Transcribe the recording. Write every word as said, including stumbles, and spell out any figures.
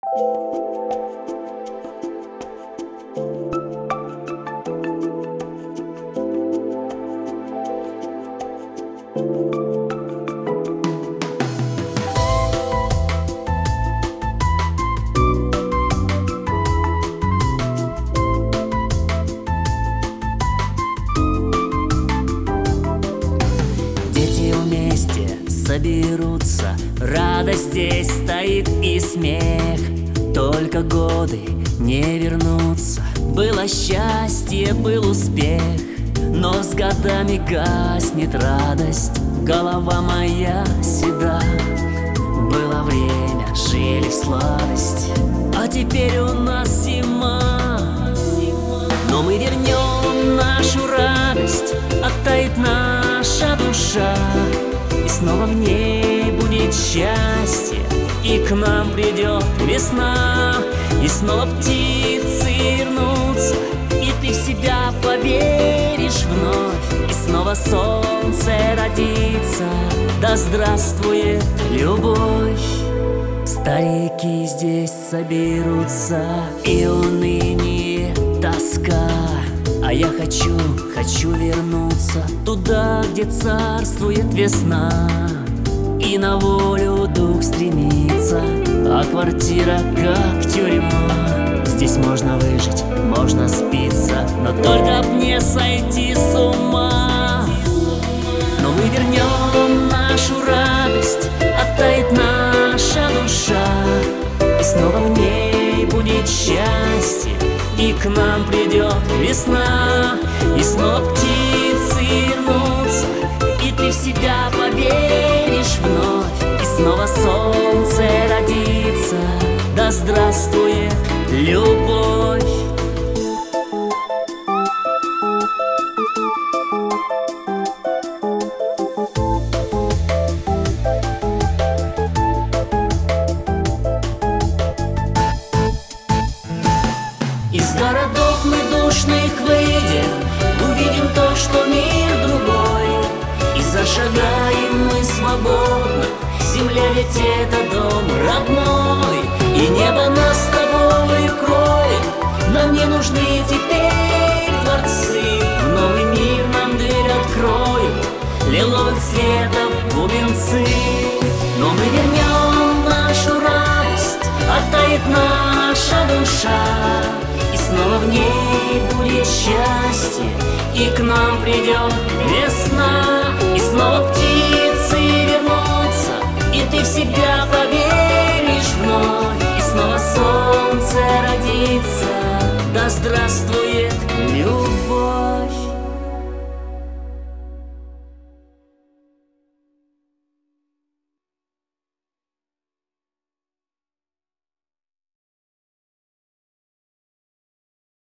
Дети вместе соберутся, радость здесь стоит и смех. Только годы не вернутся, было счастье, был успех. Но с годами гаснет радость, голова моя седа. Было время, жили в сладость, а теперь у нас зима. Но мы вернем нашу радость, оттает наша душа, и снова в ней будет счастье, и к нам придет весна. И снова птицы вернутся, и ты в себя поверишь вновь, и снова солнце родится. Да здравствует любовь! Старики здесь соберутся, и уныние, тоска. А я хочу, хочу вернуться туда, где царствует весна, и на волю дух стремится, а квартира как тюрьма. Здесь можно выжить, можно спиться, но только б не сойти с ума. Но мы вернем нашу радость, оттает наша душа, и снова в ней будет счастье, и к нам придет весна. И снова птицы вернутся, и ты в себя поверишь вновь, и снова солнце родится. Да здравствует любовь! Из городов мы душных выйдем, увидим то, что мир другой, и зашагаем мы свободно. Земля ведь это дом родной, и небо нас с тобой укроет. Нам не нужны теперь дворцы, в новый мир нам дверь откроют лиловых цветов бубенцы. Но мы вернем нашу радость, оттает наша душа, и снова в ней будет счастье, и к нам придет весна. И снова птицы вернутся, и ты в себя поверишь вновь, и снова солнце родится. Да здравствует